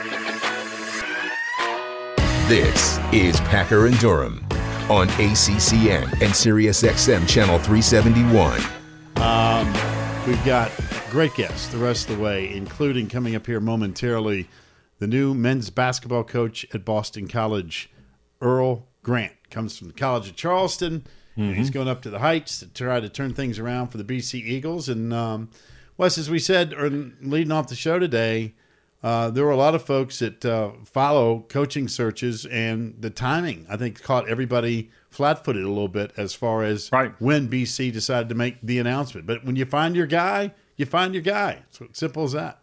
This is Packer and Durham on ACCN and SiriusXM Channel 371. We've got great guests the rest of the way, including coming up here momentarily, the new men's basketball coach at Boston College, Earl Grant. Comes from the College of Charleston, and he's going up to the Heights to try to turn things around for the BC Eagles. And, Wes, as we said, leading off the show today, there were a lot of folks that follow coaching searches, and the timing, I think, caught everybody flat-footed a little bit as far as when BC decided to make the announcement. But when you find your guy, you find your guy. It's simple as that.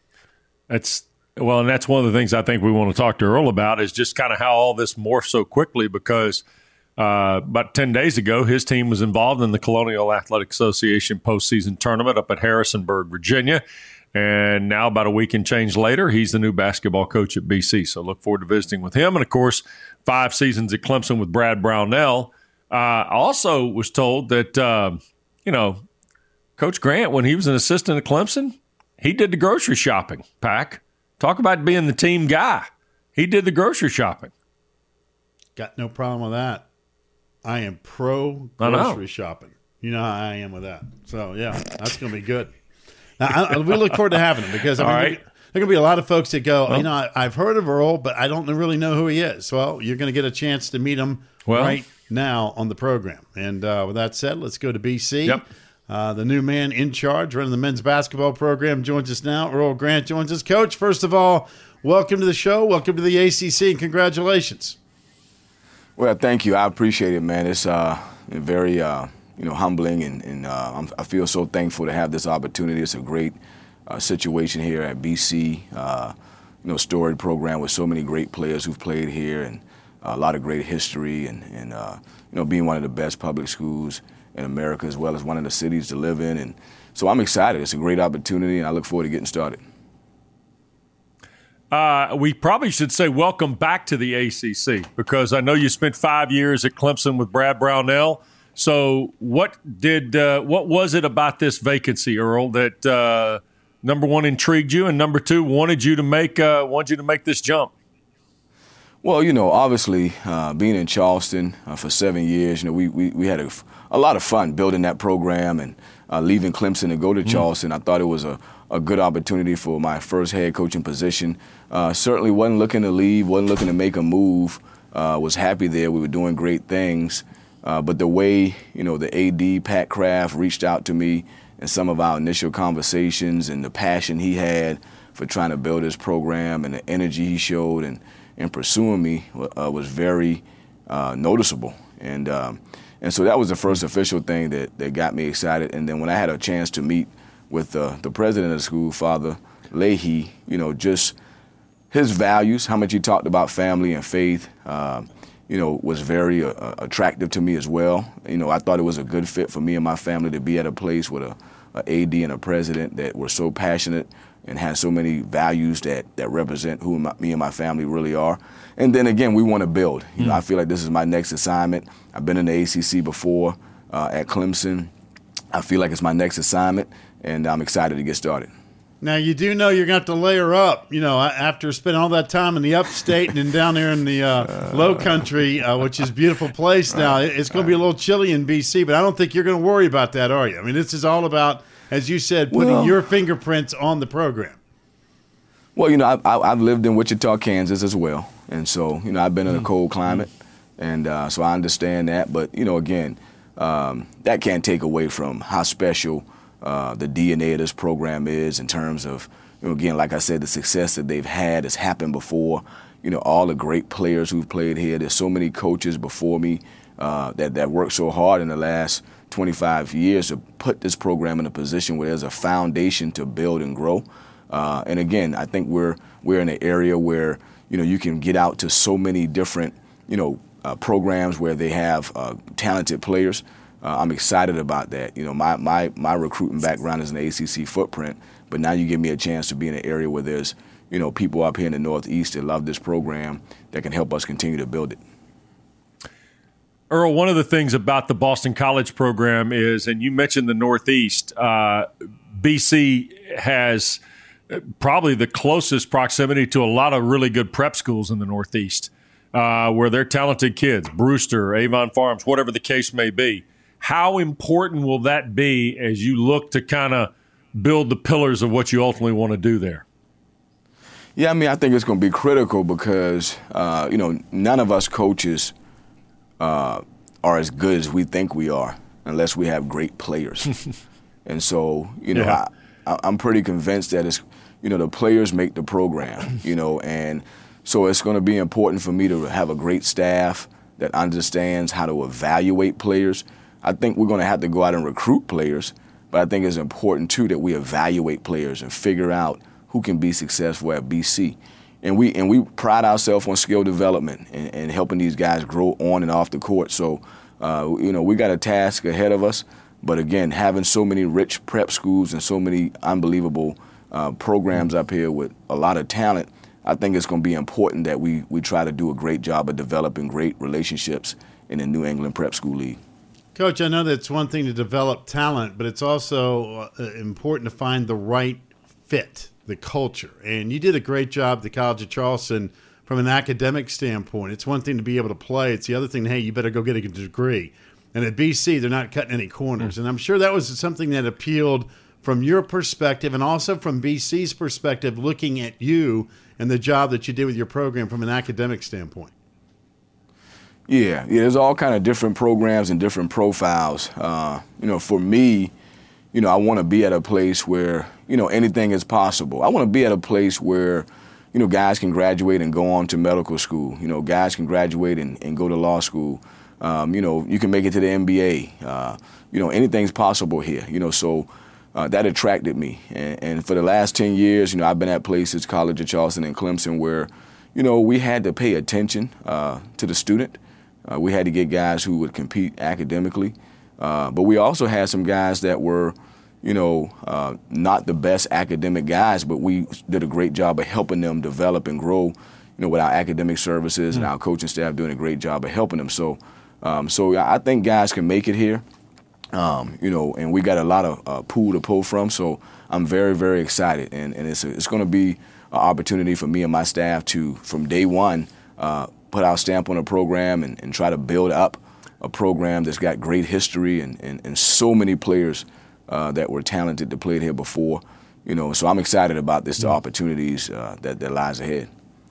And that's one of the things I think we want to talk to Earl about is just kind of how all this morphed so quickly because about 10 days ago, his team was involved in the Colonial Athletic Association postseason tournament up at Harrisonburg, Virginia. And now about a week and change later, he's the new basketball coach at BC. So look forward to visiting with him. And, of course, 5 seasons at Clemson with Brad Brownell. I also was told that, Coach Grant, when he was an assistant at Clemson, he did the grocery shopping, Pack. Talk about being the team guy. He did the grocery shopping. Got no problem with that. I am pro grocery shopping. You know how I am with that. So, yeah, that's going to be good. Now, we look forward to having him because there are going to be a lot of folks that go, I've heard of Earl, but I don't really know who he is. Well, you're going to get a chance to meet him right now on the program. And with that said, let's go to BC. Yep. The new man in charge running the men's basketball program joins us now. Earl Grant joins us. Coach, first of all, welcome to the show. Welcome to the ACC, and congratulations. Well, thank you. I appreciate it, man. It's very humbling, and I feel so thankful to have this opportunity. It's a great situation here at BC. Storied program with so many great players who've played here, and a lot of great history, and being one of the best public schools in America as well as one of the cities to live in. And so I'm excited. It's a great opportunity, and I look forward to getting started. We probably should say welcome back to the ACC because I know you spent 5 years at Clemson with Brad Brownell. So what was it about this vacancy, Earl, that number one intrigued you and number two wanted you to make this jump? Well, obviously being in Charleston for 7 years, we had a lot of fun building that program and leaving Clemson to go to Charleston. I thought it was a good opportunity for my first head coaching position. Certainly wasn't looking to leave, wasn't looking to make a move. Was happy there. We were doing great things. But the way, the AD, Pat Kraft, reached out to me in some of our initial conversations and the passion he had for trying to build his program and the energy he showed in pursuing me was very noticeable. And so that was the first official thing that got me excited. And then when I had a chance to meet with the president of the school, Father Leahy, just his values, how much he talked about family and faith, was very attractive to me as well. I thought it was a good fit for me and my family to be at a place with a AD and a president that were so passionate and had so many values that represent who me and my family really are. And then again, we want to build. I feel like this is my next assignment. I've been in the ACC before at Clemson. I feel like it's my next assignment, and I'm excited to get started. Now, you do know you're going to have to layer up, after spending all that time in the upstate and then down there in the low country, which is a beautiful place now. It's going to be a little chilly in BC, but I don't think you're going to worry about that, are you? I mean, this is all about, as you said, putting your fingerprints on the program. Well, I've lived in Wichita, Kansas as well. And so, I've been in a cold climate. And so I understand that. But, again, that can't take away from how special the DNA of this program is in terms of, again, like I said, the success that they've had has happened before. All the great players who've played here. There's so many coaches before me that worked so hard in the last 25 years to put this program in a position where there's a foundation to build and grow. And again, I think we're in an area where, you can get out to so many different, programs where they have talented players. I'm excited about that. My recruiting background is in the ACC footprint, but now you give me a chance to be in an area where there's, people up here in the Northeast that love this program that can help us continue to build it. Earl, one of the things about the Boston College program is, and you mentioned the Northeast, BC has probably the closest proximity to a lot of really good prep schools in the Northeast, where they're talented kids, Brewster, Avon Farms, whatever the case may be. How important will that be as you look to kind of build the pillars of what you ultimately want to do there? Yeah, I mean, I think it's going to be critical because, none of us coaches are as good as we think we are unless we have great players. And so, I'm pretty convinced that it's, the players make the program, and so it's going to be important for me to have a great staff that understands how to evaluate players. I think we're going to have to go out and recruit players, but I think it's important, too, that we evaluate players and figure out who can be successful at BC. And we pride ourselves on skill development and helping these guys grow on and off the court. So, we got a task ahead of us. But again, having so many rich prep schools and so many unbelievable programs up here with a lot of talent, I think it's going to be important that we try to do a great job of developing great relationships in the New England Prep School League. Coach, I know that it's one thing to develop talent, but it's also important to find the right fit, the culture. And you did a great job at the College of Charleston from an academic standpoint. It's one thing to be able to play. It's the other thing, hey, you better go get a degree. And at BC, they're not cutting any corners. And I'm sure that was something that appealed from your perspective and also from BC's perspective, looking at you and the job that you did with your program from an academic standpoint. Yeah, there's all kind of different programs and different profiles. For me, I want to be at a place where, anything is possible. I want to be at a place where, guys can graduate and go on to medical school. Guys can graduate and go to law school. You can make it to the NBA. Anything's possible here. So that attracted me. And for the last 10 years, I've been at places, College of Charleston and Clemson, where, we had to pay attention to the student. We had to get guys who would compete academically. But we also had some guys that were, not the best academic guys, but we did a great job of helping them develop and grow, with our academic services and our coaching staff doing a great job of helping them. So I think guys can make it here, and we got a lot of pool to pull from. So I'm very, very excited, and it's going to be an opportunity for me and my staff to, from day one, put our stamp on a program and try to build up a program that's got great history and so many players that were talented that played here before. So I'm excited about the opportunities that lies ahead.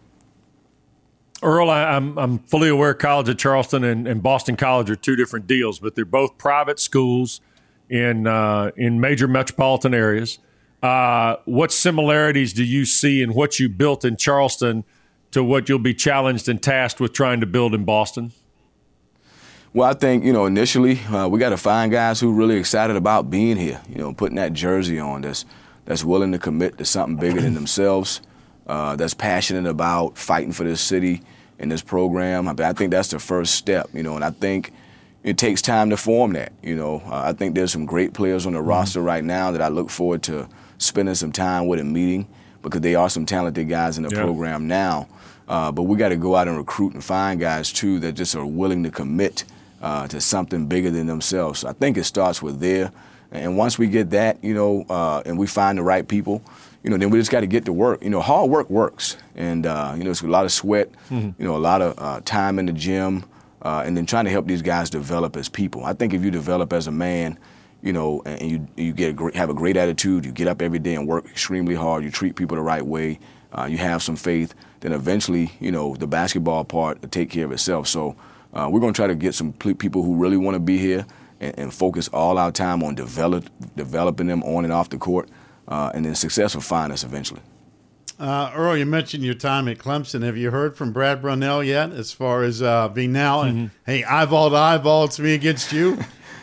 Earl, I'm fully aware College of Charleston and Boston College are two different deals, but they're both private schools in major metropolitan areas. What similarities do you see in what you built in Charleston to what you'll be challenged and tasked with trying to build in Boston? Well, I think, initially we got to find guys who are really excited about being here, putting that jersey on, that's willing to commit to something bigger than themselves, that's passionate about fighting for this city and this program. I think that's the first step, and I think it takes time to form that. I think there's some great players on the roster right now that I look forward to spending some time with and meeting, because they are some talented guys in the program now. But we got to go out and recruit and find guys, too, that just are willing to commit to something bigger than themselves. So I think it starts with there. And once we get that, and we find the right people, then we just got to get to work. Hard work works. And, it's a lot of sweat, a lot of time in the gym, and then trying to help these guys develop as people. I think if you develop as a man, and you have a great attitude, you get up every day and work extremely hard, you treat people the right way, you have some faith, then eventually, the basketball part will take care of itself. So we're going to try to get some people who really want to be here and focus all our time on developing them on and off the court, and then success will find us eventually. Earl, you mentioned your time at Clemson. Have you heard from Brad Brownell yet as far as being now, and hey, eyeball to eyeball, it's me against you?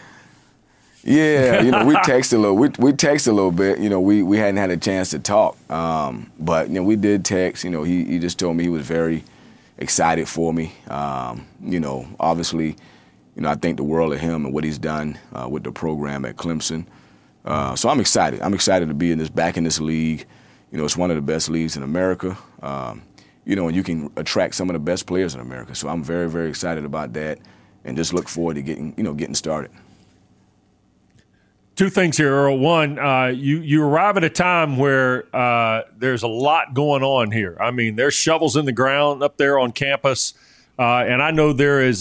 Yeah, we text a little. We text a little bit. We hadn't had a chance to talk, but we did text. He just told me he was very excited for me. Obviously, I think the world of him and what he's done with the program at Clemson. So I'm excited. I'm excited to be back in this league. It's one of the best leagues in America. And you can attract some of the best players in America. So I'm very, very excited about that, and just look forward to getting started. Two things here, Earl. One, you arrive at a time where there's a lot going on here. I mean, there's shovels in the ground up there on campus, and I know there's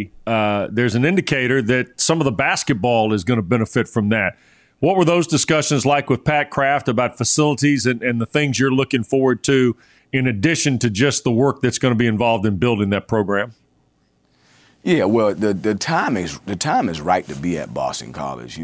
an indicator that some of the basketball is going to benefit from that. What were those discussions like with Pat Kraft about facilities and the things you're looking forward to, in addition to just the work that's going to be involved in building that program? Yeah, well, the time is right to be at Boston College.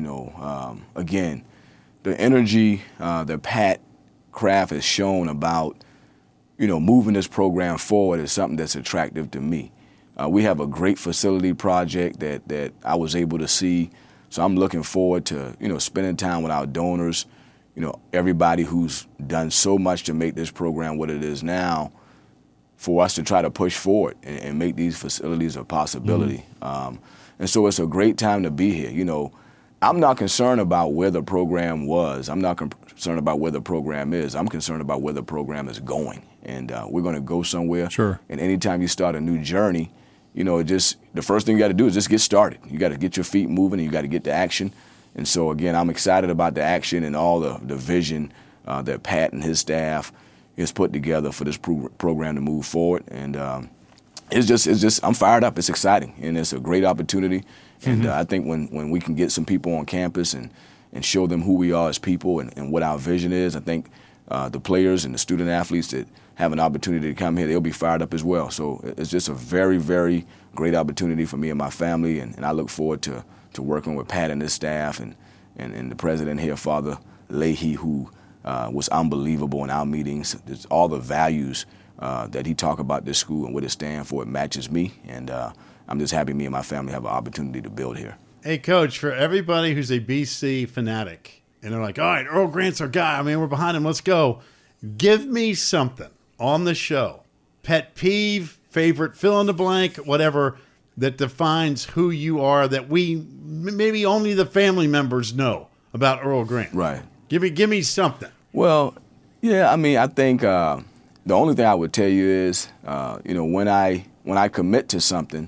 Again, the energy that Pat Kraft has shown about moving this program forward is something that's attractive to me. We have a great facility project that I was able to see, so I'm looking forward to spending time with our donors. Everybody who's done so much to make this program what it is now, for us to try to push forward and make these facilities a possibility. And so it's a great time to be here. I'm not concerned about where the program was. I'm not concerned about where the program is. I'm concerned about where the program is going. And we're going to go somewhere. Sure. And anytime you start a new journey, the first thing you got to do is just get started. You got to get your feet moving and you got to get to action. And so, again, I'm excited about the action and all the vision that Pat and his staff is put together for this program to move forward, and it's just I'm fired up. It's exciting, and it's a great opportunity. And I think when we can get some people on campus and show them who we are as people and what our vision is, I think the players and the student athletes that have an opportunity to come here, they'll be fired up as well. So it's just a very, very great opportunity for me and my family, and I look forward to working with Pat and his staff and the president here, Father Leahy, who was unbelievable in our meetings. There's all the values that he talked about this school and what it stands for. It matches me, and I'm just happy me and my family have an opportunity to build here. Hey, Coach, for everybody who's a BC fanatic, and they're like, all right, Earl Grant's our guy. I mean, we're behind him. Let's go. Give me something on the show, pet peeve, favorite fill in the blank, whatever, that defines who you are, that we maybe only the family members know about Earl Grant. Right. Give me something. Well, yeah, I mean, I think the only thing I would tell you is, when I commit to something,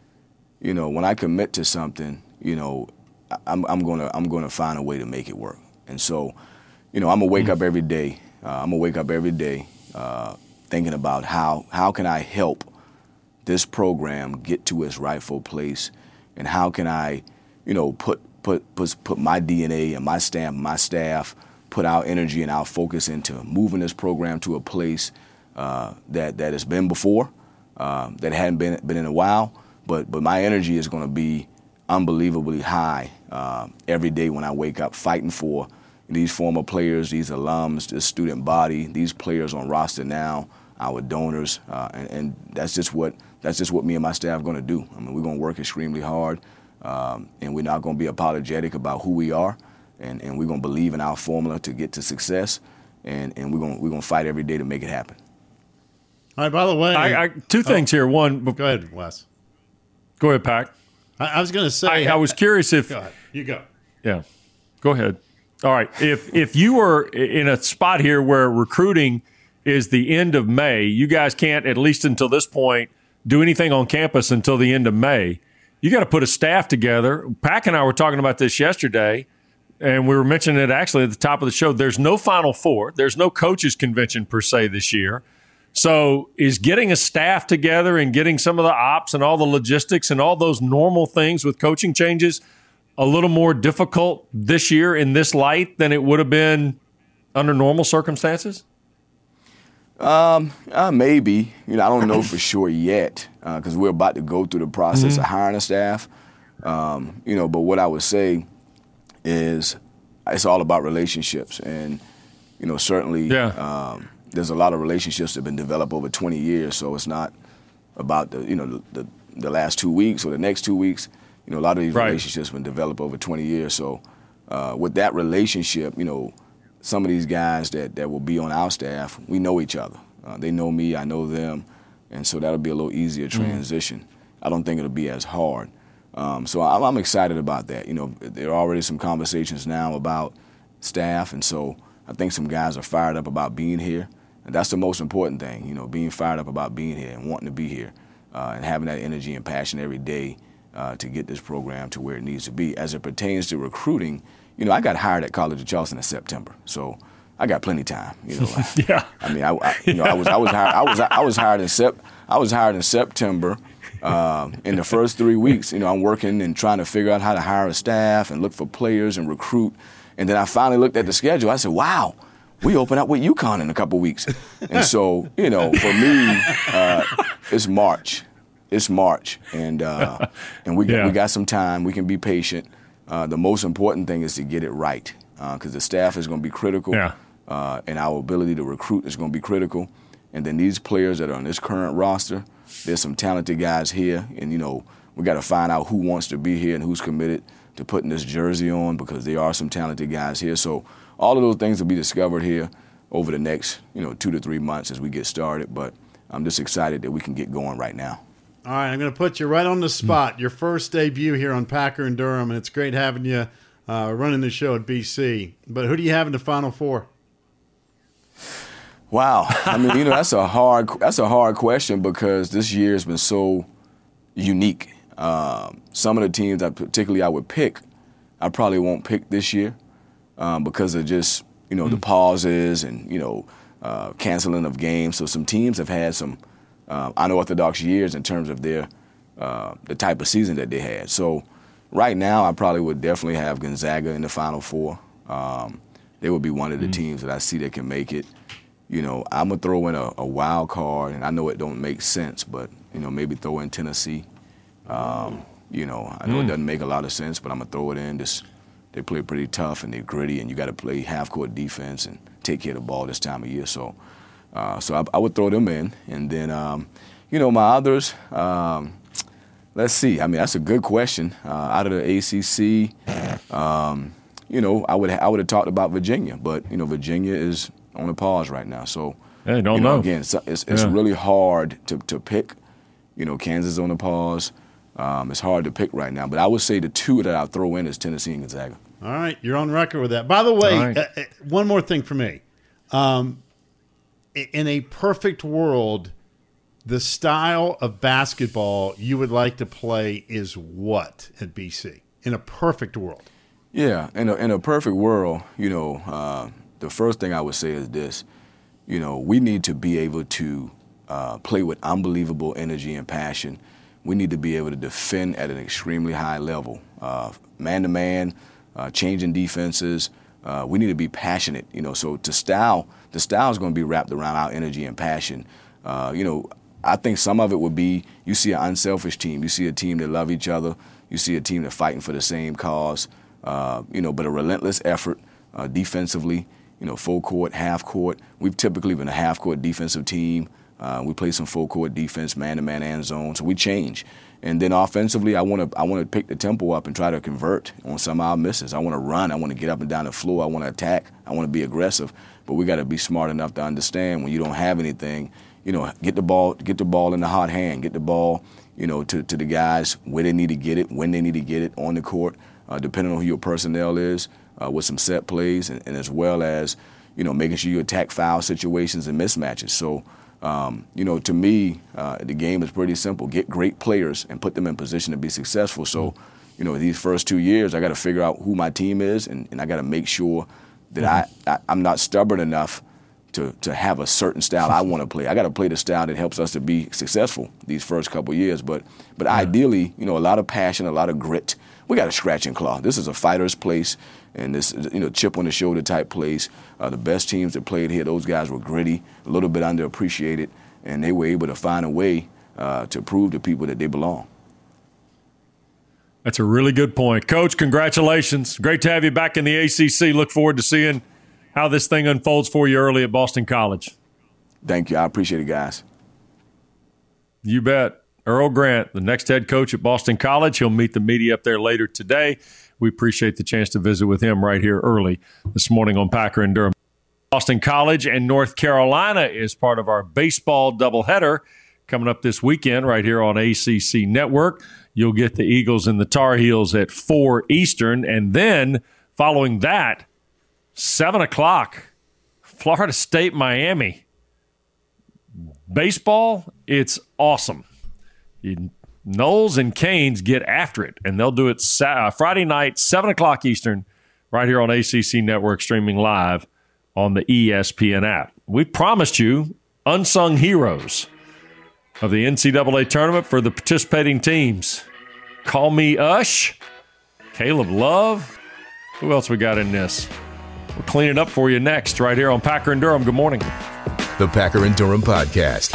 I'm gonna find a way to make it work. And so, I'm gonna wake up every day. Thinking about how can I help this program get to its rightful place, and how can I, put my DNA and my stamp, my staff, put our energy and our focus into moving this program to a place that has been before, that hadn't been in a while, but my energy is going to be unbelievably high every day when I wake up, fighting for these former players, these alums, this student body, these players on roster now, our donors, and that's just what me and my staff are going to do. I mean, we're going to work extremely hard, and we're not going to be apologetic about who we are, and we're going to believe in our formula to get to success, and we're going to fight every day to make it happen. All right, by the way, two things here. One, go ahead, Wes. Go ahead, Pac. I was going to say, I was curious if. Go ahead. You go. Yeah, go ahead. All right. If you were in a spot here where recruiting is the end of May, you guys can't, at least until this point, do anything on campus until the end of May. You got to put a staff together. Pac and I were talking about this yesterday, and we were mentioning it actually at the top of the show. There's no Final Four. There's no coaches convention per se this year. So is getting a staff together and getting some of the ops and all the logistics and all those normal things with coaching changes a little more difficult this year in this light than it would have been under normal circumstances? Maybe. I don't know for sure yet because we're about to go through the process of hiring a staff. But what I would say is it's all about relationships. And, certainly there's a lot of relationships that have been developed over 20 years. So it's not about the last 2 weeks or the next 2 weeks. A lot of these relationships have been developed over 20 years. So with that relationship, some of these guys that will be on our staff, we know each other. They know me, I know them, and so that'll be a little easier transition. I don't think it'll be as hard. So I'm excited about that. There are already some conversations now about staff, and so I think some guys are fired up about being here. And that's the most important thing, being fired up about being here and wanting to be here and having that energy and passion every day to get this program to where it needs to be. As it pertains to recruiting, I got hired at College of Charleston in September, so I got plenty of time. Yeah. I mean, I was hired in September. In the first 3 weeks, I'm working and trying to figure out how to hire a staff and look for players and recruit. And then I finally looked at the schedule. I said, wow, we open up with UConn in a couple weeks. And so, for me, it's March. It's March. And we got some time. We can be patient. The most important thing is to get it right because the staff is going to be critical. Yeah. And our ability to recruit is going to be critical. And then these players that are on this current roster, there's some talented guys here. And, we got to find out who wants to be here and who's committed to putting this jersey on because there are some talented guys here. So all of those things will be discovered here over the next, 2 to 3 months as we get started. But I'm just excited that we can get going right now. All right, I'm going to put you right on the spot. Your first debut here on Packer and Durham, and it's great having you running the show at BC. But who do you have in the Final Four? Wow, I mean, that's a hard question because this year has been so unique. Some of the teams that particularly I would pick, I probably won't pick this year because of just the pauses and canceling of games. So some teams have had some unorthodox years in terms of their the type of season that they had. So right now, I probably would definitely have Gonzaga in the Final Four. They would be one of the teams that I see that can make it. I'm going to throw in a wild card, and I know it don't make sense, but, maybe throw in Tennessee. I know it doesn't make a lot of sense, but I'm going to throw it in. They play pretty tough, and they're gritty, and you got to play half-court defense and take care of the ball this time of year. So I would throw them in. And then, my others, let's see. I mean, that's a good question. Out of the ACC, I would have talked about Virginia, but, Virginia is on a pause right now. So, I don't know. Again, it's really hard to pick. Kansas on a pause. It's hard to pick right now. But I would say the two that I'll throw in is Tennessee and Gonzaga. All right, you're on record with that. By the way, one more thing for me. In a perfect world, the style of basketball you would like to play is what at BC? In a perfect world. Yeah, in a perfect world, the first thing I would say is this. We need to be able to play with unbelievable energy and passion. We need to be able to defend at an extremely high level, man-to-man, changing defenses. We need to be passionate, So the style is going to be wrapped around our energy and passion. I think some of it would be you see an unselfish team. You see a team that love each other. You see a team that's fighting for the same cause, but a relentless effort defensively, full court, half court. We've typically been a half court defensive team. We play some full court defense, man-to-man and zone, so we change. And then offensively, I want to pick the tempo up and try to convert on some of our misses. I want to run. I want to get up and down the floor. I want to attack. I want to be aggressive. But we got to be smart enough to understand when you don't have anything, get the ball in the hot hand, get the ball, to the guys where they need to get it, when they need to get it on the court, depending on who your personnel is, with some set plays, and as well as, making sure you attack foul situations and mismatches. So, to me, the game is pretty simple. Get great players and put them in position to be successful. So, these first 2 years, I got to figure out who my team is, and I got to make sure that I'm not stubborn enough to have a certain style I want to play. I got to play the style that helps us to be successful these first couple of years. But ideally, a lot of passion, a lot of grit. We got to scratch and claw. This is a fighter's place, and this chip on the shoulder type place. The best teams that played here, those guys were gritty, a little bit underappreciated, and they were able to find a way to prove to people that they belong. That's a really good point. Coach, congratulations. Great to have you back in the ACC. Look forward to seeing how this thing unfolds for you early at Boston College. Thank you. I appreciate it, guys. You bet. Earl Grant, the next head coach at Boston College. He'll meet the media up there later today. We appreciate the chance to visit with him right here early this morning on Packer and Durham. Boston College and North Carolina is part of our baseball doubleheader coming up this weekend right here on ACC Network. You'll get the Eagles and the Tar Heels at 4 Eastern. And then following that, 7 o'clock, Florida State, Miami. Baseball, it's awesome. Knowles and Canes get after it, and they'll do it Friday night, 7 o'clock Eastern, right here on ACC Network, streaming live on the ESPN app. We promised you unsung heroes of the NCAA tournament for the participating teams. Call me Ush, Caleb Love. Who else we got in this? We'll clean it up for you next, right here on Packer and Durham. Good morning. The Packer and Durham Podcast.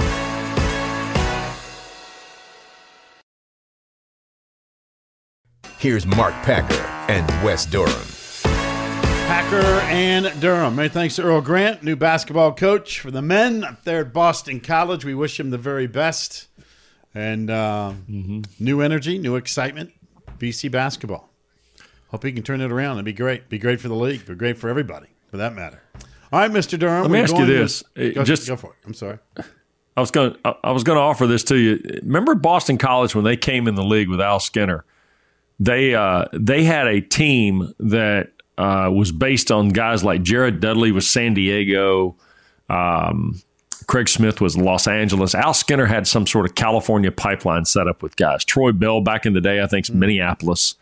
Here's Mark Packer and Wes Durham. Packer and Durham. Many thanks to Earl Grant, new basketball coach for the men up there at Boston College. We wish him the very best. And new energy, new excitement, BC basketball. Hope he can turn it around. It'd be great. Be great for the league. Be great for everybody, for that matter. All right, Mr. Durham. Let me ask you this. Go for it. I'm sorry. I was going to offer this to you. Remember Boston College when they came in the league with Al Skinner? They had a team that was based on guys like Jared Dudley with San Diego, Craig Smith was Los Angeles. Al Skinner had some sort of California pipeline set up with guys. Troy Bell back in the day, I think, Minneapolis.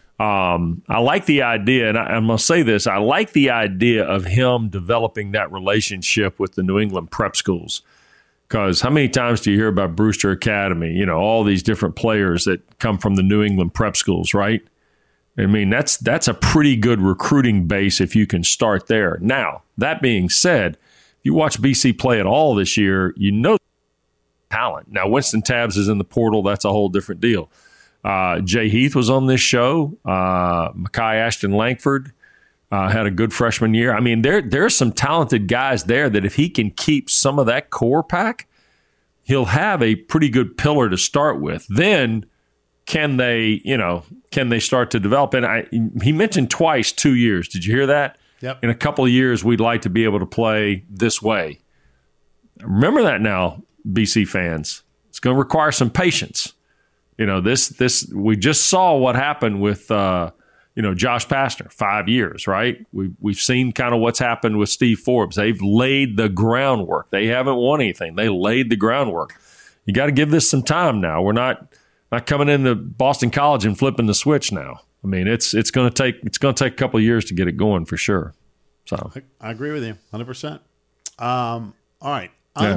I like the idea, and I'm going to say this, I like the idea of him developing that relationship with the New England prep schools. Because how many times do you hear about Brewster Academy, you know, all these different players that come from the New England prep schools, right? I mean, that's a pretty good recruiting base if you can start there. Now, that being said, if you watch BC play at all this year, you know talent. Now, Winston Tabbs is in the portal. That's a whole different deal. Jay Heath was on this show. Mekhi Ashton Langford had a good freshman year. I mean, there's some talented guys there that if he can keep some of that core pack, he'll have a pretty good pillar to start with. Then can they start to develop? And he mentioned twice 2 years. Did you hear that? Yep. In a couple of years, we'd like to be able to play this way. Remember that now, BC fans. It's going to require some patience. You know, this we just saw what happened with Josh Pastner, 5 years, right? We've seen kind of what's happened with Steve Forbes. They've laid the groundwork. They haven't won anything. They laid the groundwork. You got to give this some time now. We're not coming into Boston College and flipping the switch now. I mean, it's going to take a couple of years to get it going for sure. So I agree with you 100%. All right,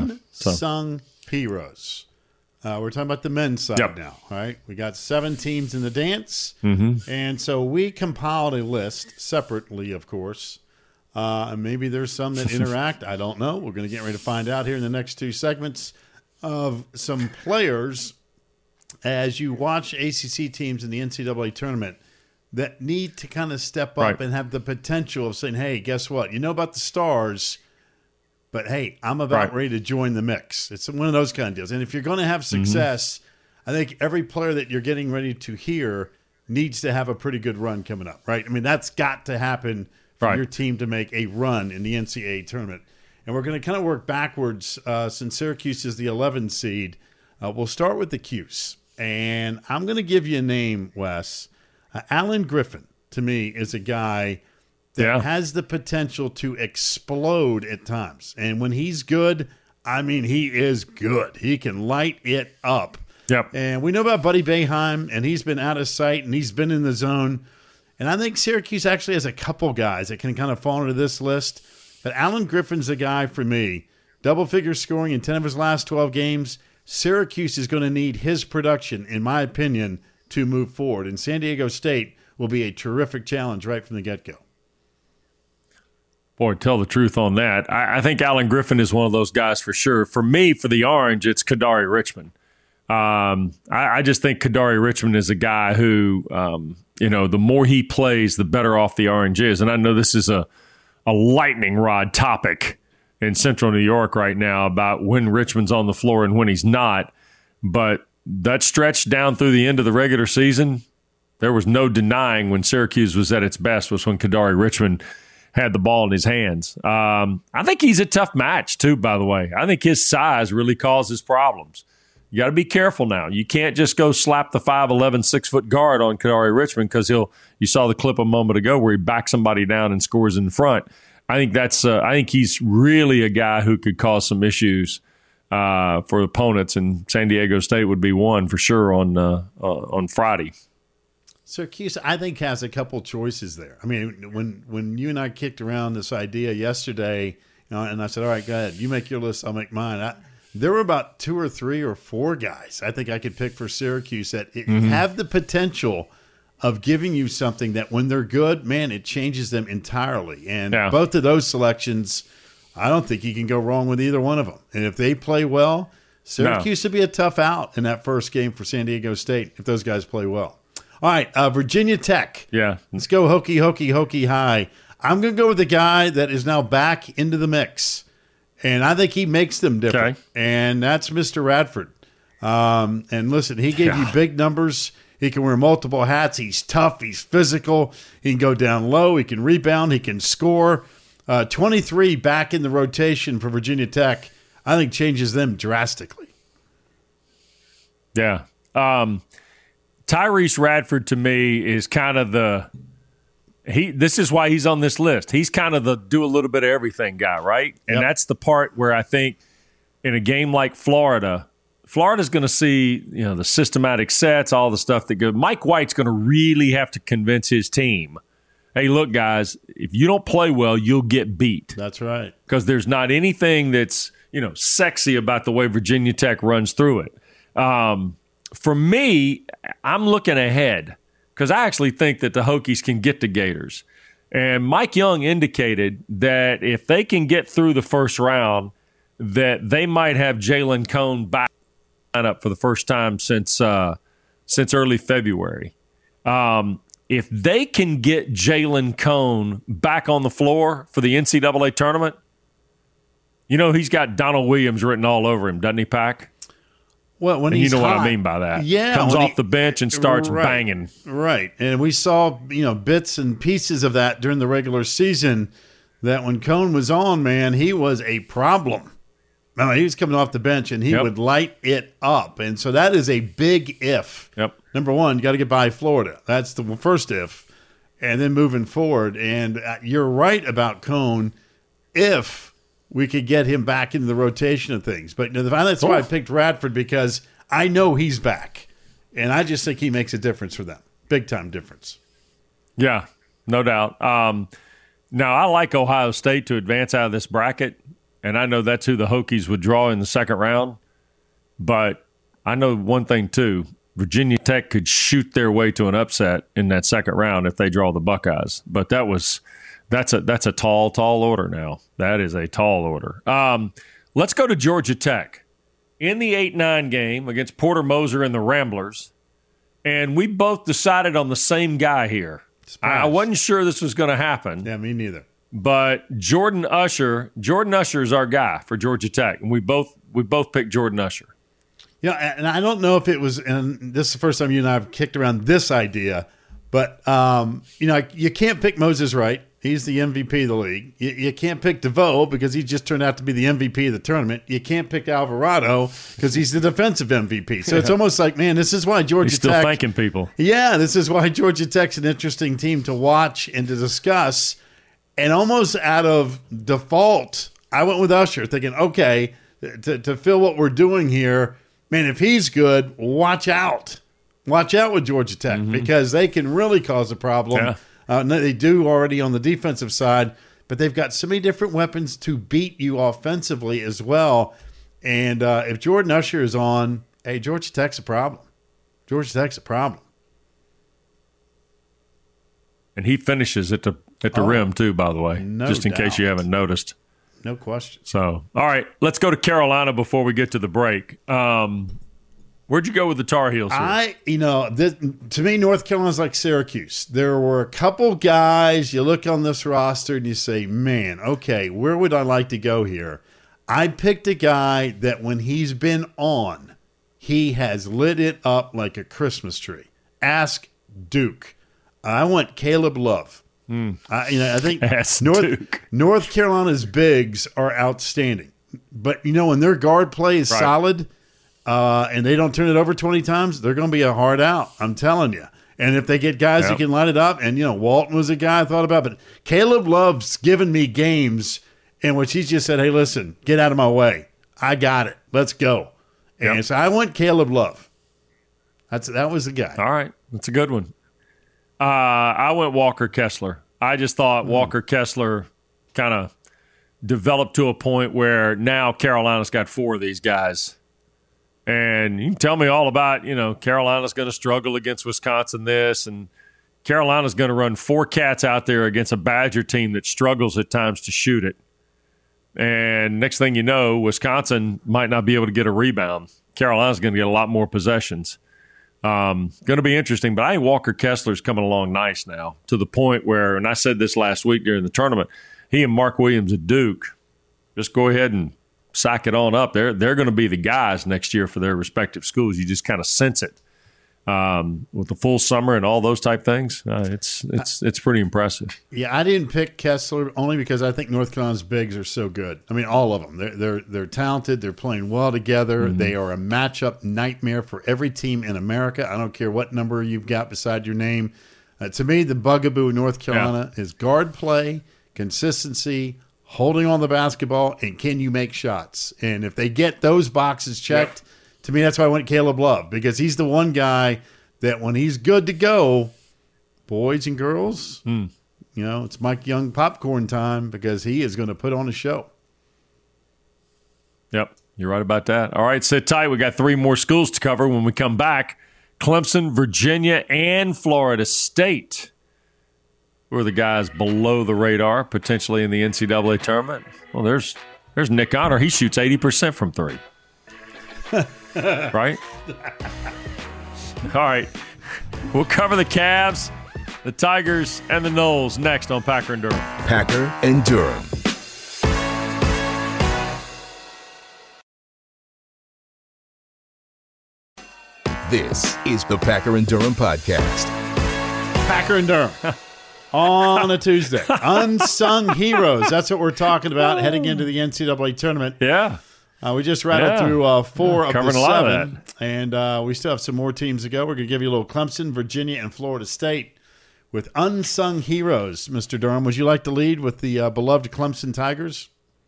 unsung heroes. We're talking about the men's side now, right? We got 7 teams in the dance, and so we compiled a list separately, of course. And maybe there's some that interact. I don't know. We're going to get ready to find out here in the next 2 segments of some players as you watch ACC teams in the NCAA tournament that need to kind of step up and have the potential of saying, hey, guess what? You know about the stars, but, hey, I'm about ready to join the mix. It's one of those kind of deals. And if you're going to have success, I think every player that you're getting ready to hear needs to have a pretty good run coming up, right? I mean, that's got to happen for your team to make a run in the NCAA tournament. And we're going to kind of work backwards since Syracuse is the 11 seed. We'll start with the Cuse. And I'm going to give you a name, Wes. Alan Griffin, to me, is a guy that has the potential to explode at times. And when he's good, I mean, he is good. He can light it up. Yep. And we know about Buddy Boeheim, and he's been out of sight, and he's been in the zone. And I think Syracuse actually has a couple guys that can kind of fall into this list. But Alan Griffin's a guy for me. Double-figure scoring in 10 of his last 12 games. Syracuse is going to need his production, in my opinion, to move forward. And San Diego State will be a terrific challenge right from the get-go. Boy, tell the truth on that. I think Alan Griffin is one of those guys for sure. For me, for the Orange, it's Kadari Richmond. I just think Kadari Richmond is a guy who, the more he plays, the better off the Orange is. And I know this is a lightning rod topic in Central New York right now about when Richmond's on the floor and when he's not. But that stretch down through the end of the regular season, there was no denying when Syracuse was at its best was when Kadari Richmond had the ball in his hands. I think he's a tough match, too, by the way. I think his size really causes problems. You got to be careful now. You can't just go slap the 5'11", 6-foot guard on Kadari Richmond because you saw the clip a moment ago where he backs somebody down and scores in front. I think he's really a guy who could cause some issues for opponents, and San Diego State would be one for sure on Friday. Syracuse, I think, has a couple choices there. I mean, when you and I kicked around this idea yesterday, and I said, all right, go ahead. You make your list, I'll make mine. There were about 2 or 3 or 4 guys I think I could pick for Syracuse that have the potential of giving you something that when they're good, man, it changes them entirely. And both of those selections, I don't think you can go wrong with either one of them. And if they play well, Syracuse would be a tough out in that first game for San Diego State if those guys play well. All right, Virginia Tech. Yeah. Let's go Hokie high. I'm going to go with the guy that is now back into the mix, and I think he makes them different, and that's Mr. Radford. And listen, he gave you big numbers. He can wear multiple hats. He's tough. He's physical. He can go down low. He can rebound. He can score. 23 back in the rotation for Virginia Tech, I think changes them drastically. Yeah. Tyrese Radford, to me, is kind of this is why he's on this list. He's kind of the do a little bit of everything guy, right? And that's the part where I think in a game like Florida's going to see, the systematic sets, all the stuff that goes. Mike White's going to really have to convince his team, hey, look, guys, if you don't play well, you'll get beat. That's right. Because there's not anything that's, sexy about the way Virginia Tech runs through it. For me, I'm looking ahead because I actually think that the Hokies can get the Gators. And Mike Young indicated that if they can get through the first round, that they might have Jalen Cone back up for the first time since early February. If they can get Jalen Cone back on the floor for the NCAA tournament, he's got Donald Williams written all over him, doesn't he, Pack? Well, when and he's what hot. I mean by that. Yeah. Comes off the bench and starts right, banging. Right. And we saw, bits and pieces of that during the regular season that when Cone was on, man, he was a problem. He was coming off the bench and he would light it up. And so that is a big if. Yep. Number one, you got to get by Florida. That's the first if. And then moving forward. And you're right about Cone if we could get him back into the rotation of things. But that's why I picked Radford, because I know he's back. And I just think he makes a difference for them. Big-time difference. Yeah, no doubt. Now, I like Ohio State to advance out of this bracket, and I know that's who the Hokies would draw in the second round. But I know one thing, too. Virginia Tech could shoot their way to an upset in that second round if they draw the Buckeyes. But that's a tall order now. That is a tall order. Let's go to Georgia Tech. In the 8-9 game against Porter Moser and the Ramblers, and we both decided on the same guy here. I wasn't sure this was going to happen. Yeah, me neither. But Jordan Usher is our guy for Georgia Tech, and we both picked Jordan Usher. And I don't know if it was, and this is the first time you and I have kicked around this idea, but, you can't pick Moses right. He's the MVP of the league. You can't pick DeVoe because he just turned out to be the MVP of the tournament. You can't pick Alvarado because he's the defensive MVP. So it's almost like, man, this is why Georgia Tech. He's still thanking people. Yeah, this is why Georgia Tech's an interesting team to watch and to discuss. And almost out of default, I went with Usher, thinking, okay, to fill what we're doing here, man, if he's good, watch out. Watch out with Georgia Tech because they can really cause a problem. Yeah. They do already on the defensive side, but they've got so many different weapons to beat you offensively as well. And if Jordan Usher is on, hey, Georgia Tech's a problem. Georgia Tech's a problem. And he finishes at the rim too, by the way, just in case you haven't noticed. No question. So, all right, let's go to Carolina before we get to the break. Where'd you go with the Tar Heels here? To me, North Carolina's like Syracuse. There were a couple guys, you look on this roster and you say, man, okay, where would I like to go here? I picked a guy that when he's been on, he has lit it up like a Christmas tree. Ask Duke. I want Caleb Love. I think North Carolina's bigs are outstanding. But, when their guard play is solid – and they don't turn it over 20 times, they're going to be a hard out. I'm telling you. And if they get guys who can light it up, and, Walton was a guy I thought about, but Caleb Love's given me games in which he just said, hey, listen, get out of my way. I got it. Let's go. And so I went Caleb Love. That was the guy. All right. That's a good one. I went Walker Kessler. I just thought Walker Kessler kind of developed to a point where now Carolina's got 4 of these guys. And you can tell me all about, Carolina's going to struggle against Wisconsin this, and Carolina's going to run 4 cats out there against a Badger team that struggles at times to shoot it. And next thing you know, Wisconsin might not be able to get a rebound. Carolina's going to get a lot more possessions. Going to be interesting, but I think Walker Kessler's coming along nice now to the point where, and I said this last week during the tournament, he and Mark Williams at Duke, just go ahead and sack it on up. They're going to be the guys next year for their respective schools. You just kind of sense it with the full summer and all those type things. It's pretty impressive. Yeah, I didn't pick Kessler only because I think North Carolina's bigs are so good. I mean, all of them. They're talented. They're playing well together. Mm-hmm. They are a matchup nightmare for every team in America. I don't care what number you've got beside your name. To me, the bugaboo in North Carolina is guard play, consistency, holding on the basketball, and can you make shots? And if they get those boxes checked, to me, that's why I went Caleb Love, because he's the one guy that when he's good to go, boys and girls, it's Mike Young popcorn time, because he is going to put on a show. Yep, you're right about that. All right, sit tight. We got 3 more schools to cover when we come back. Clemson, Virginia, and Florida State. Who are the guys below the radar, potentially in the NCAA tournament? Well, there's Nick Honor. He shoots 80% from 3. Right? All right. We'll cover the Cavs, the Tigers, and the Noles next on Packer and Durham. Packer and Durham. This is the Packer and Durham podcast. Packer and Durham. On a Tuesday. Unsung heroes. That's what we're talking about heading into the NCAA tournament. Yeah. We just rattled through 4 of the 7. And we still have some more teams to go. We're going to give you a little Clemson, Virginia, and Florida State with unsung heroes. Mr. Durham, would you like to lead with the beloved Clemson Tigers?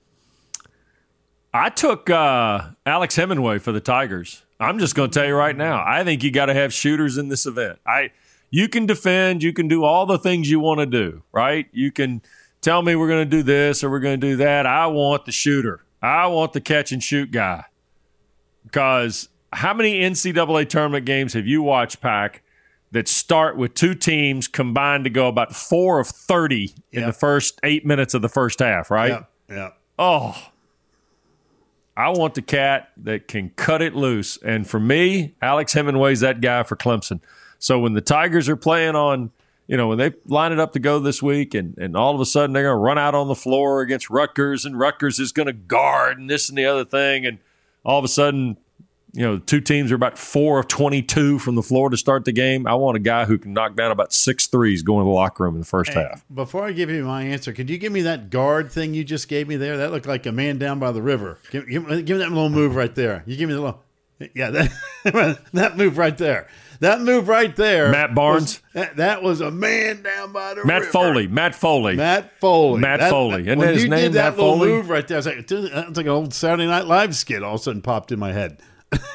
I took Alex Hemingway for the Tigers. I'm just going to tell you right now, I think you got to have shooters in this event. You can defend. You can do all the things you want to do, right? You can tell me we're going to do this or we're going to do that. I want the shooter. I want the catch-and-shoot guy. Because how many NCAA tournament games have you watched, Pac, that start with 2 teams combined to go about 4 of 30 in the first 8 minutes of the first half, right? Yeah. Oh, I want the cat that can cut it loose. And for me, Alex Hemingway's that guy for Clemson. So when the Tigers are playing on, when they line it up to go this week and all of a sudden they're going to run out on the floor against Rutgers and Rutgers is going to guard and this and the other thing. And all of a sudden, the 2 teams are about 4 of 22 from the floor to start the game. I want a guy who can knock down about 6 threes going to the locker room in the first half. Before I give you my answer, could you give me that guard thing you just gave me there? That looked like a man down by the river. Give me that little move right there. You give me the little – that move right there. That move right there. Matt Barnes. That was a man down by the river. Matt Foley. Matt Foley. Isn't that his name, did that Matt little Foley? move right there, I was like, that's like an old Saturday Night Live skit all of a sudden popped in my head.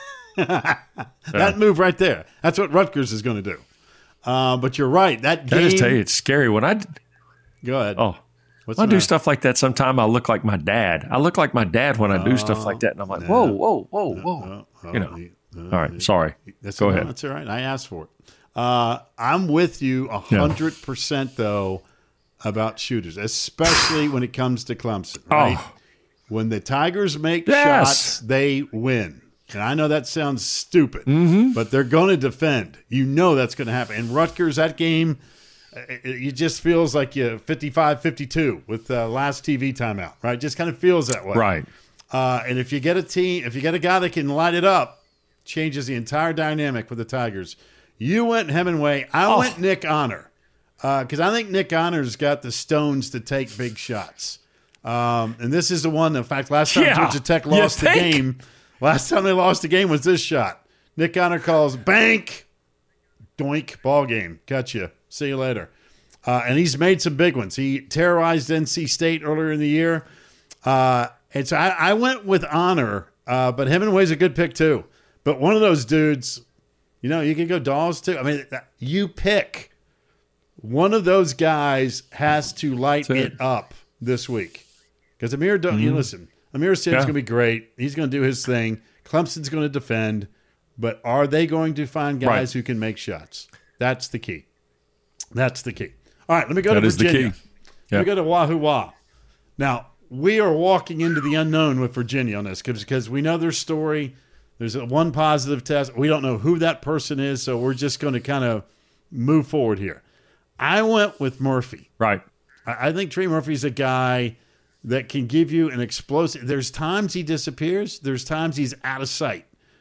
That move right there. That's what Rutgers is going to do. But you're right. That game. I just tell you, it's scary. When I go ahead. Oh, when I do stuff like that, sometime I look like my dad. I look like my dad when I do stuff like that, and I'm like, whoa. All right, sorry. Go ahead. That's all right. I asked for it. I'm with you 100% though about shooters, especially when it comes to Clemson. Right? Oh. When the Tigers make shots, they win. And I know that sounds stupid, but they're going to defend. That's going to happen. And Rutgers, that game, it just feels like 55-52 with the last TV timeout, right? It just kind of feels that way. Right. And if you get a guy that can light it up, changes the entire dynamic for the Tigers. You went Hemingway. I went Nick Honor because I think Nick Honor's got the stones to take big shots. And this is the one, in fact, last time Georgia Tech lost the game. Last time they lost the game was this shot. Nick Honor calls, bank, doink, ball game. Got you. See you later. And he's made some big ones. He terrorized NC State earlier in the year. And so I went with Honor, but Hemingway's a good pick too. But one of those dudes, you can go Dawes too. I mean, you pick. One of those guys has to light it up this week. Because Amir, listen, Amir Sid's going to be great. He's going to do his thing. Clemson's going to defend. But are they going to find guys who can make shots? That's the key. That's the key. All right, let me go to Virginia. That is the key. Let me go to Wahoo Wah. Now, we are walking into the unknown with Virginia on this because we know their story. There's one positive test. We don't know who that person is, so we're just going to kind of move forward here. I went with Murphy. Right. I think Trey Murphy's a guy that can give you an explosive. There's times he disappears. There's times he's out of sight.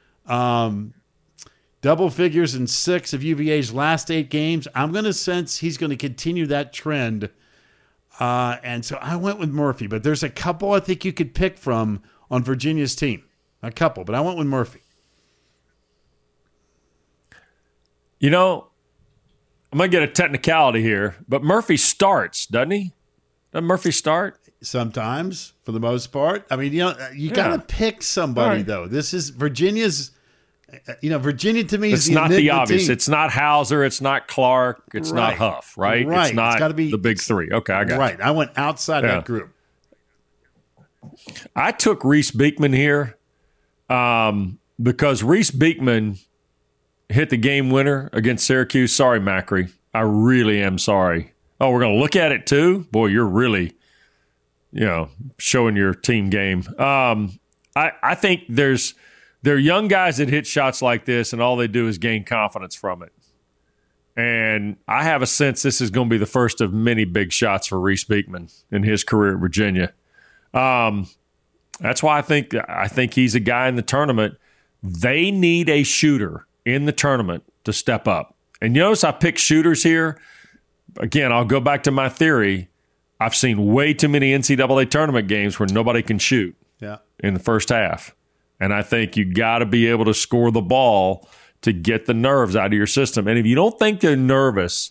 Double figures in 6 of UVA's last 8 games. I'm going to sense he's going to continue that trend. And so I went with Murphy. But there's a couple I think you could pick from on Virginia's team. A couple, but I went with Murphy. You know, I'm going to get a technicality here, but Murphy starts, doesn't he? Doesn't Murphy start? Sometimes, for the most part. I mean, you got to pick somebody, though. This is Virginia's, Virginia to me is it's not the obvious. Team. It's not Hauser. It's not Clark. It's not Huff, right? Right. It's not it's gotta be, the big 3. Okay, I got it. Right. I went outside that group. I took Reese Beekman here because Reese Beekman hit the game winner against Syracuse. Sorry, Macri. I really am sorry. Oh, we're going to look at it too? Boy, you're really, showing your team game. I think there are young guys that hit shots like this, and all they do is gain confidence from it. And I have a sense this is going to be the first of many big shots for Reese Beekman in his career at Virginia. That's why I think he's a guy in the tournament. They need a shooter in the tournament to step up. And you notice I picked shooters here. Again, I'll go back to my theory. I've seen way too many NCAA tournament games where nobody can shoot in the first half. And I think you got to be able to score the ball to get the nerves out of your system. And if you don't think they're nervous,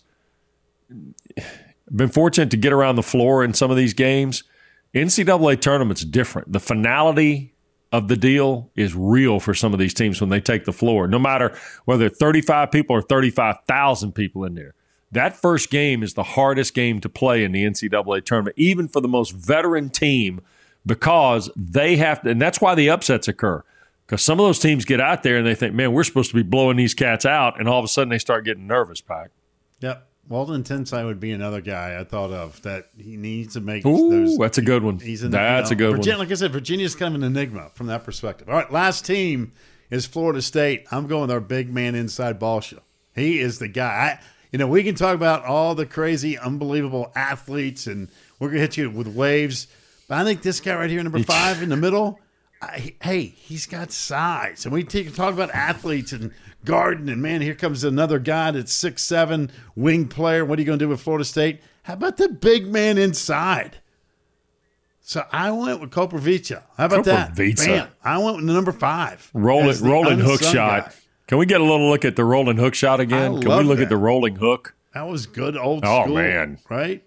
been fortunate to get around the floor in some of these games. NCAA tournament's different. The finality of the deal is real for some of these teams when they take the floor, no matter whether 35 people or 35,000 people in there. That first game is the hardest game to play in the NCAA tournament, even for the most veteran team, because they have to, and that's why the upsets occur. Because some of those teams get out there and they think, man, we're supposed to be blowing these cats out, and all of a sudden they start getting nervous, Pac. Yep. Walden Tensai would be another guy I thought of that he needs to make those. That's a good one. That's a good one. Like I said, Virginia's kind of an enigma from that perspective. All right, last team is Florida State. I'm going with our big man inside Balsha. He is the guy. We can talk about all the crazy, unbelievable athletes, and we're going to hit you with waves. But I think this guy right here, number 5 in the middle, he's got size. And we talk about athletes and Garden, and man, here comes another guy that's 6'7", wing player. What are you going to do with Florida State? How about the big man inside? So I went with Koprivica. How about that? Bam. I went with the number 5. Rolling hook shot. Guy. Can we get a little look at the rolling hook shot again? Can we look at the rolling hook? That was good old school. Oh, man. Right?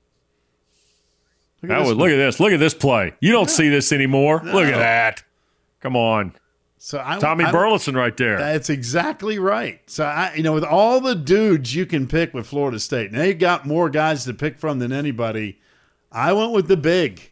Look at this. Look at this play. You don't see this anymore. No. Look at that. Come on. So Tommy Burleson right there. That's exactly right. So, with all the dudes you can pick with Florida State, and they've got more guys to pick from than anybody, I went with the big.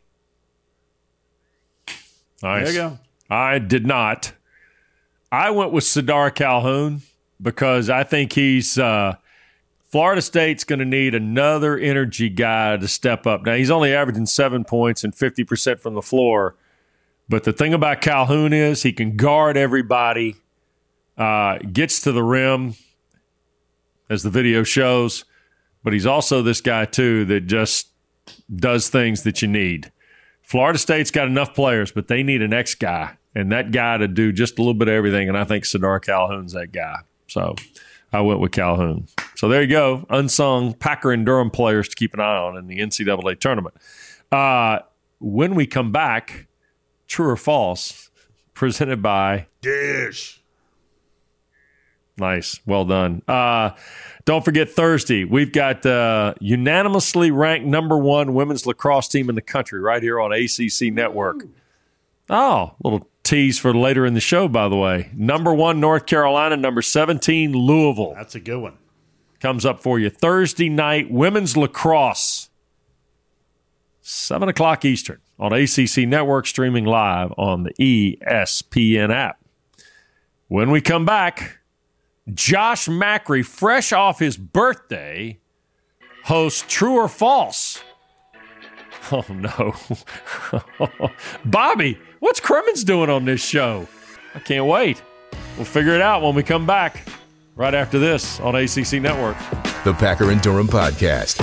Nice. There you go. I did not. I went with Sadar Calhoun because I think he's Florida State's going to need another energy guy to step up. Now, he's only averaging 7 points and 50% from the floor. But the thing about Calhoun is he can guard everybody, gets to the rim, as the video shows. But he's also this guy, too, that just does things that you need. Florida State's got enough players, but they need an X guy, and that guy to do just a little bit of everything. And I think Sadar Calhoun's that guy. So I went with Calhoun. So there you go. Unsung Packer and Durham players to keep an eye on in the NCAA tournament. When we come back, True or False, presented by Dish. Nice. Well done. Don't forget Thursday, we've got unanimously ranked number 1 women's lacrosse team in the country right here on ACC Network. Oh, little tease for later in the show, by the way. Number 1, North Carolina. Number 17, Louisville. That's a good one. comes up for you Thursday night. Women's lacrosse, 7 o'clock Eastern on ACC Network, streaming live on the ESPN app. When we come back, Josh Macri, fresh off his birthday, hosts True or False. Oh, no. Bobby, what's Crimmins doing on this show? I can't wait. We'll figure it out when we come back right after this on ACC Network. The Packer and Durham Podcast.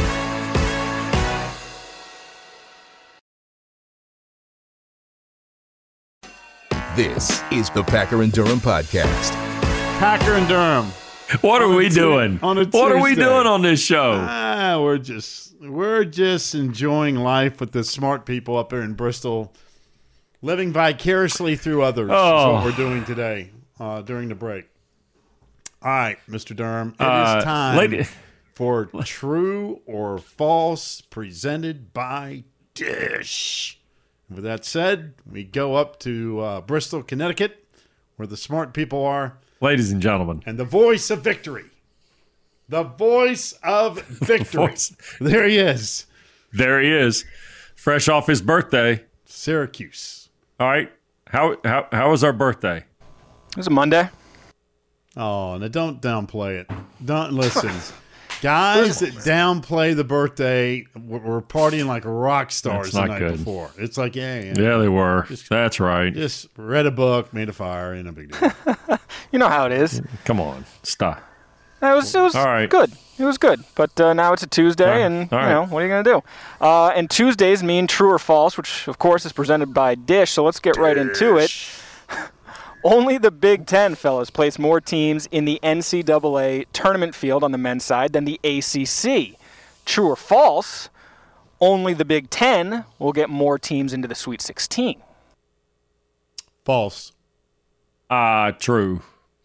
This is the Packer and Durham Podcast. Packer and Durham. What are we doing? On a What are we Tuesday. doing on this show? We're just enjoying life with the smart people up here in Bristol, living vicariously through others. Is what we're doing today during the break. All right, Mr. Durham, it is time for True or False, presented by Dish. With that said, we go up to Bristol, Connecticut, where the smart people are. Ladies and gentlemen. And the voice of victory. The voice of victory. There he is. There he is. Fresh off his birthday. Syracuse. All right. How was our birthday? It was a Monday. Oh, now don't downplay it. Don't listen. Guys that downplay the birthday were partying like rock stars the night before. It's like, yeah, they were. That's right. Just read a book, made a fire, ain't a big deal. You know how it is. Come on, stop. It was all right. Good. It was good. But now it's a Tuesday, and you know, what are you going to do? And Tuesdays mean True or False, which, of course, is presented by Dish. So let's get right into it. Only the Big Ten, fellas, place more teams in the NCAA tournament field on the men's side than the ACC. True or false, only the Big Ten will get more teams into the Sweet 16. False. True.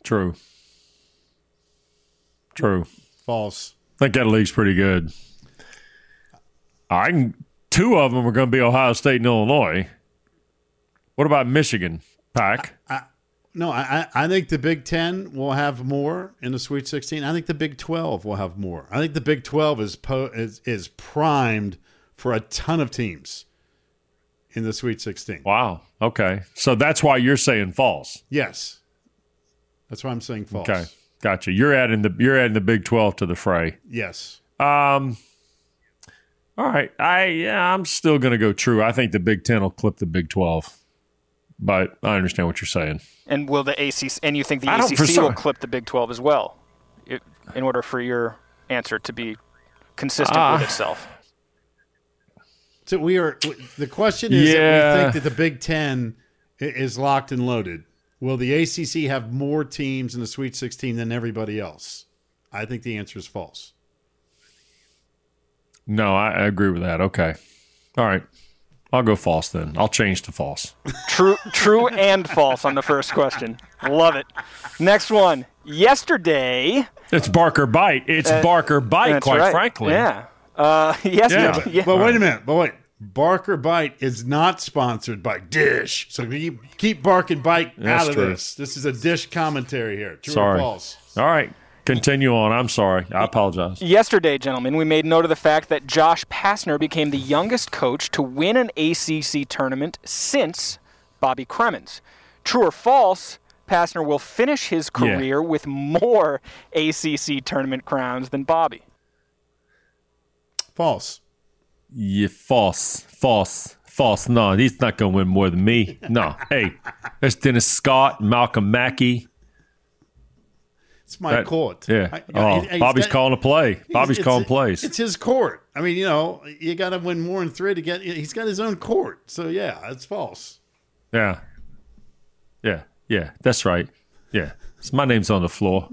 False. I think that league's pretty good. Two of them are going to be Ohio State and Illinois. What about Michigan, Pack? No, I think the Big Ten will have more in the Sweet 16. I think the Big 12 will have more. I think the Big 12 is primed for a ton of teams in the Sweet 16. Wow. Okay. So that's why you're saying false. Yes. That's why I'm saying false. Okay. Gotcha. You're adding the Big 12 to the fray. Yes. All right. I'm still going to go true. I think the Big 10 will clip the Big 12. But I understand what you're saying. And will the ACC? And you think the ACC will clip the Big 12 as well, in order for your answer to be consistent with itself? So the question is, that we think that the Big Ten is locked and loaded. Will the ACC have more teams in the Sweet 16 than everybody else? I think the answer is false. No, I agree with that. Okay. All right. I'll go false then. I'll change to false. True and false on the first question. Love it. Next one. Yesterday. It's Barker Bite. It's Barker Bite, quite frankly. Yeah. Yesterday. But wait a minute. Barker Bite is not sponsored by Dish. So you keep Barker Bite out of this. This is a Dish commentary here. True or false? All right. Continue on. I'm sorry. I apologize. Yesterday, gentlemen, we made note of the fact that Josh Pastner became the youngest coach to win an ACC tournament since Bobby Cremins. True or false, Pastner will finish his career with more ACC tournament crowns than Bobby. False. Yeah, false. No, he's not going to win more than me. No. Hey, there's Dennis Scott, Malcolm Mackey. It's my court. Yeah. Bobby's calling a play. Bobby's calling plays. It's his court. I mean, you got to win more than 3 to get. He's got his own court. So yeah, it's false. Yeah. That's right. Yeah, my name's on the floor.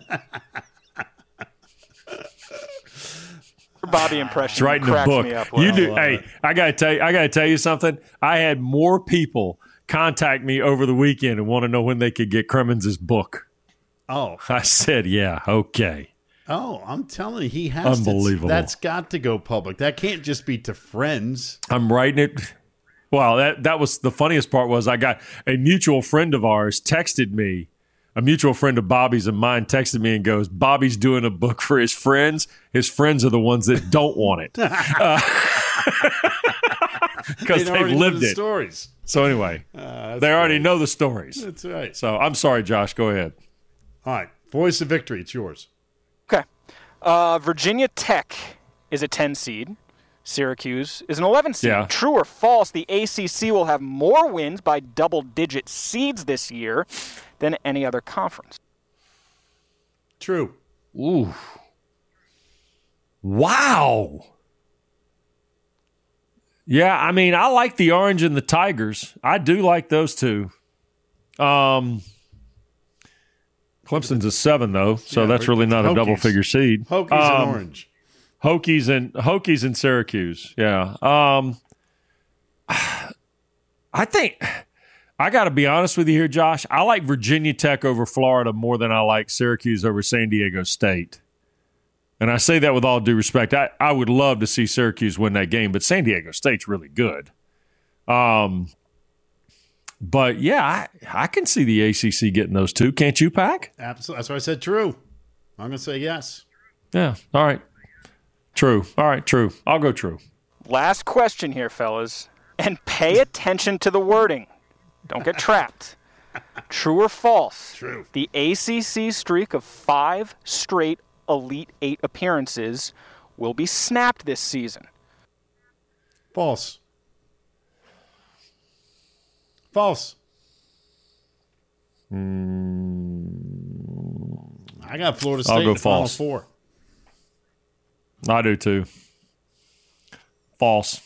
Bobby impression. It's right in the book. You do. Hey, I gotta tell you something. I had more people contact me over the weekend and want to know when they could get Cremins' book. Oh, I said, yeah, okay. Oh, I'm telling you, he has. Unbelievable. That's got to go public. That can't just be to friends. I'm writing it. Well, that was the funniest part was I got a mutual friend of ours texted me a mutual friend of Bobby's and mine texted me and goes, Bobby's doing a book for his friends. His friends are the ones that don't want it. Because they've lived it. Stories. So anyway, they already know the stories. That's right. So I'm sorry, Josh. Go ahead. All right. Voice of victory. It's yours. Okay. Virginia Tech is a 10 seed. Syracuse is an 11 seed. Yeah. True or false, the ACC will have more wins by double-digit seeds this year than any other conference. True. Ooh. Wow. Yeah, I mean, I like the Orange and the Tigers. I do like those two. Clemson's a 7, though, so that's really not a double-figure seed. Hokies and Orange. Hokies and Syracuse. Yeah. I think I got to be honest with you here, Josh. I like Virginia Tech over Florida more than I like Syracuse over San Diego State. And I say that with all due respect. I would love to see Syracuse win that game, but San Diego State's really good. But, yeah, I can see the ACC getting those two. Can't you, Pac? Absolutely. That's why I said true. I'm going to say yes. Yeah. All right. True. All right, true. I'll go true. Last question here, fellas. And pay attention to the wording. Don't get trapped. True or false? True. The ACC streak of 5 straight Elite 8 appearances will be snapped this season. False. False. I got Florida State in the Final Four. I do too. False.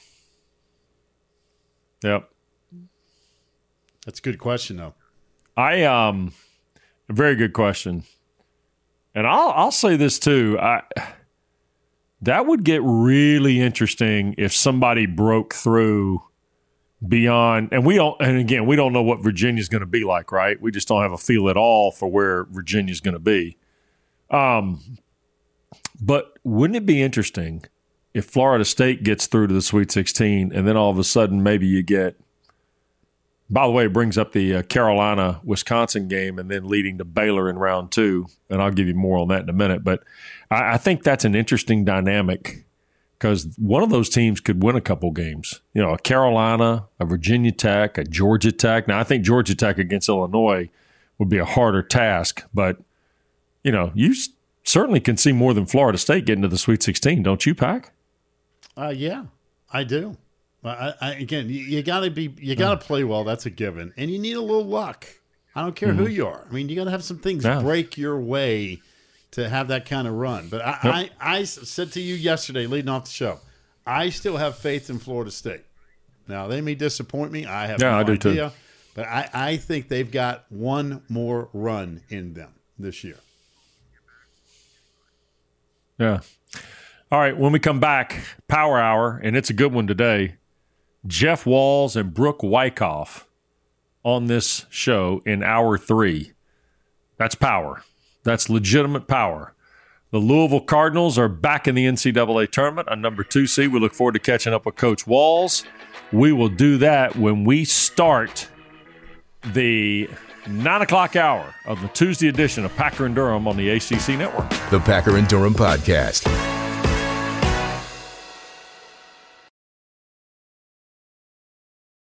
Yep. That's a good question, though. A very good question. And I'll say this too. That would get really interesting if somebody broke through beyond, and we don't know what Virginia's going to be like, right? We just don't have a feel at all for where Virginia's going to be. But wouldn't it be interesting if Florida State gets through to the Sweet 16 and then all of a sudden maybe you get, by the way, it brings up the Carolina-Wisconsin game and then leading to Baylor in round 2, and I'll give you more on that in a minute. But I think that's an interesting dynamic because one of those teams could win a couple games. You know, a Carolina, a Virginia Tech, a Georgia Tech. Now, I think Georgia Tech against Illinois would be a harder task, but, you know, you certainly can see more than Florida State getting to the Sweet 16, don't you, Pac? Yeah, I do. Again, you got to play well. That's a given, and you need a little luck. I don't care who you are. I mean, you got to have some things break your way to have that kind of run. But I said to you yesterday, leading off the show, I still have faith in Florida State. Now they may disappoint me. I have no idea, too. But I think they've got one more run in them this year. Yeah. All right, when we come back, Power Hour, and it's a good one today. Jeff Walls and Brooke Wyckoff on this show in Hour 3. That's power. That's legitimate power. The Louisville Cardinals are back in the NCAA tournament on number 2 seed. We look forward to catching up with Coach Walls. We will do that when we start the 9 o'clock hour of the Tuesday edition of Packer and Durham on the ACC Network. The Packer and Durham Podcast.